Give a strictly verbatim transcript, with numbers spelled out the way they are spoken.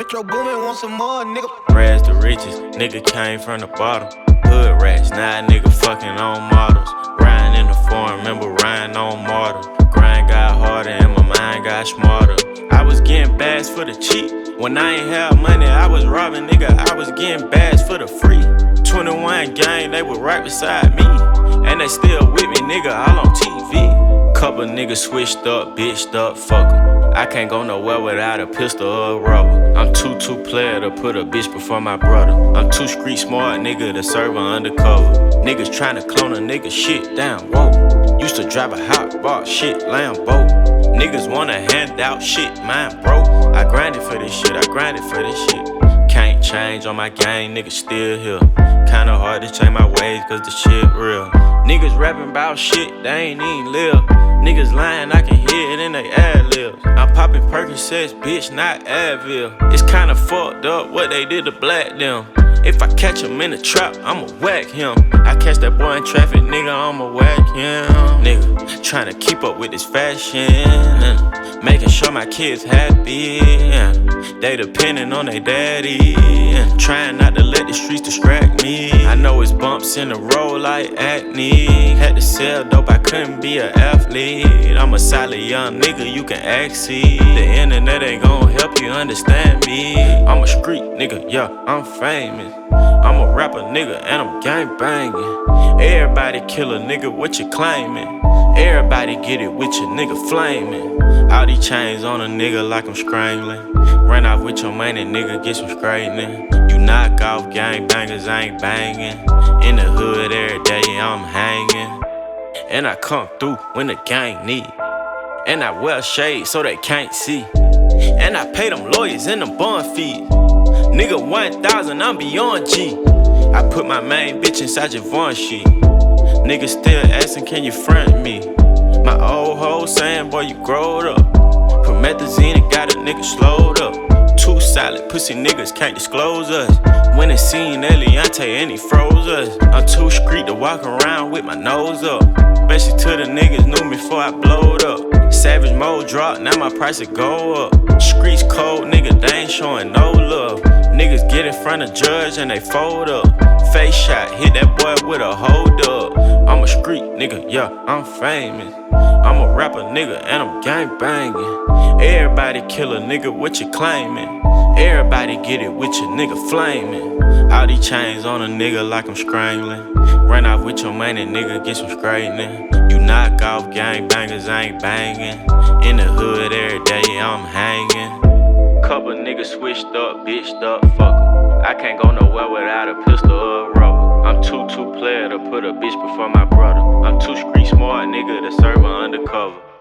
Metro Boomin, want some more, nigga. Rags to riches, nigga came from the bottom. Hood rats, now a nigga fucking on models. Riding in the foreign, remember riding on mortal. Grind got harder and my mind got smarter. I was getting bags for the cheap. When I ain't have money, I was robbing, nigga. I was getting bags for the free. twenty-one gang, they were right beside me. And they still with me, nigga, all on T V. Couple niggas switched up, bitched up, fuck 'em. I can't go nowhere without a pistol or a rubber. I'm too two player to put a bitch before my brother. I'm too street smart, nigga, to serve her undercover. Niggas tryna clone a nigga shit down, whoa. Used to drive a hot box, shit, Lambo. Niggas wanna hand out shit, mine broke. I grinded for this shit, I grinded for this shit. Can't change on my game, niggas still here. Kinda hard to change my ways, cause the shit real. Niggas rapping about shit, they ain't even live. Niggas lying, I can hear it in they ad-libs. I'm popping Percocets, bitch, not Advil. It's kinda fucked up what they did to black them. If I catch him in the trap, I'ma whack him. I catch that boy in traffic, nigga, I'ma whack him. Nigga, tryna keep up with this fashion, making sure my kids happy. They depending on their daddy, trying not to let the streets distract me. I know it's bumps in the road like acne. Had to sell dope, I couldn't be an athlete. I'm a solid young nigga, you can access. The internet ain't gon' help you understand me. I'm a street nigga, yeah, I'm famous. I'm a rapper nigga and I'm gang banging. Everybody kill a nigga, what you claiming? Everybody get it with your nigga flaming. All these chains on a nigga like I'm strangling. Run off with your money, nigga, get some straightening. You knock off gang bangers, I ain't banging. In the hood every day, I'm hanging. And I come through when the gang need. And I wear shades so they can't see. And I pay them lawyers and them bond fees. Nigga one thousand, I'm beyond G. I put my main bitch inside your Vaughn shit. Niggas still asking, can you front me? My old hoe saying, boy, you growed up. Promethazine and got a nigga slowed up. Too solid, pussy niggas can't disclose us. When they seen Eliante and he froze us. I'm too street to walk around with my nose up. Especially to the niggas knew me before I blowed up. Savage mode drop, now my price will go up. Streets cold, nigga, they ain't showing no love. Niggas get in front of judge and they fold up. Face shot, hit that boy with a hold up. I'm a street nigga, yeah, I'm famous. I'm a rapper nigga and I'm gang banging. Everybody kill a nigga, what you claiming? Everybody get it with your nigga flaming. All these chains on a nigga like I'm strangling. Run off with your money, nigga, get some straightening. You knock off gang bangers, I ain't banging. In the hood every day, I'm hanging. Couple niggas switched up, bitched up, fuck 'em. I can't go nowhere without a pistol or a rubber. I'm too two player to put a bitch before my brother. I'm too street smart, nigga, to serve her undercover.